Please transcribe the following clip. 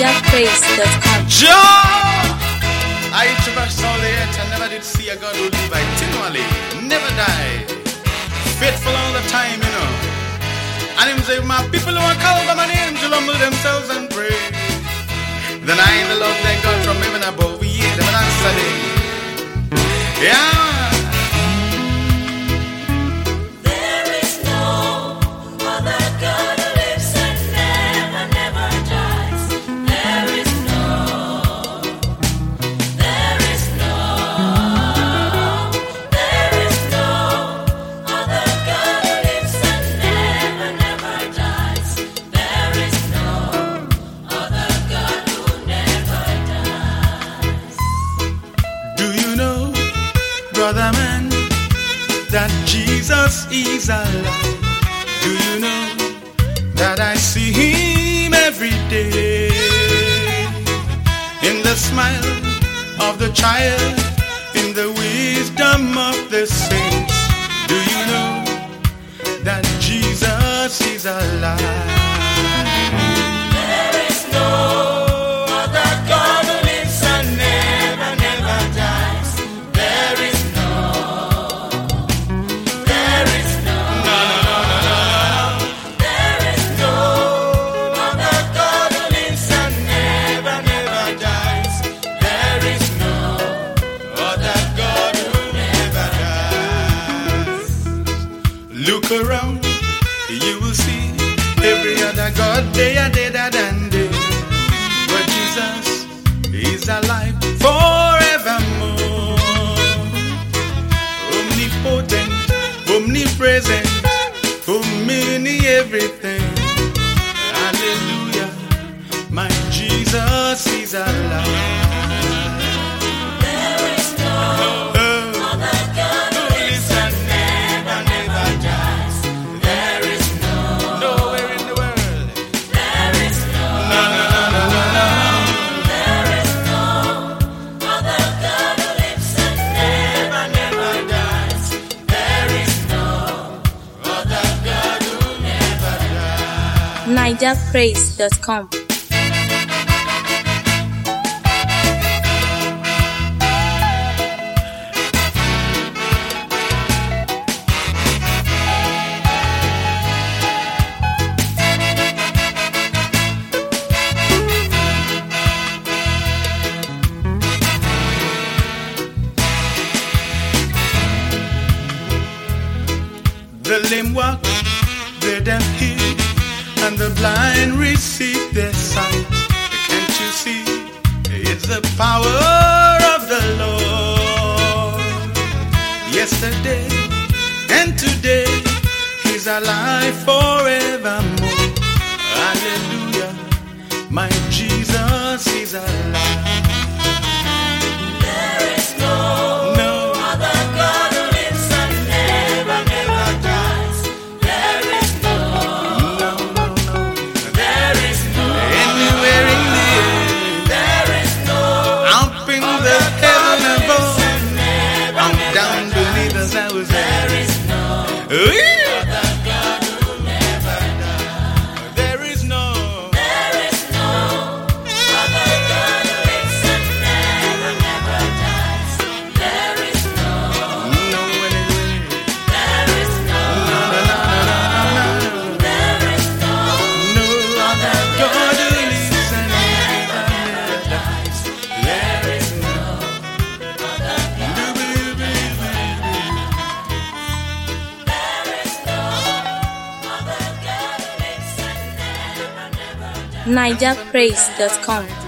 NigerPraise.com. I traversed all the earth and never did see a God who live continually, never die, faithful all the time, you know. And him say, my people who are called by my name shall humble themselves and pray. Then I, the Lord thy God from heaven above, we hear them and answer them. Yeah. Brother man, that Jesus is alive. Do you know that I see him every day? In the smile of the child, in the wisdom of the saints. Do you know that Jesus is alive? There is no other God who lives and never, never dies. There is look around, you will see every other God they are dead and dead. But Jesus is alive forevermore. Omnipotent, omnipresent, omni everything. Hallelujah, my Jesus is alive. NigerPraise.com. The lame walk, the deaf hear, and the blind receive their sight. Can't you see? It's the power of the Lord. Yesterday and today, he's alive forevermore. Hallelujah, my Jesus is alive. There is no other God who lives and never, never dies. There is no anywhere in the air. There is no up in the heaven above, I'm down beneath as I was there. There is no other God who never dies. There is no other God who lives and never, never dies. There is no anywhere. There is no There is no other God who lives and never, never dies. There is no other God. There is no other God who lives and never, never dies. NigerPraise.com.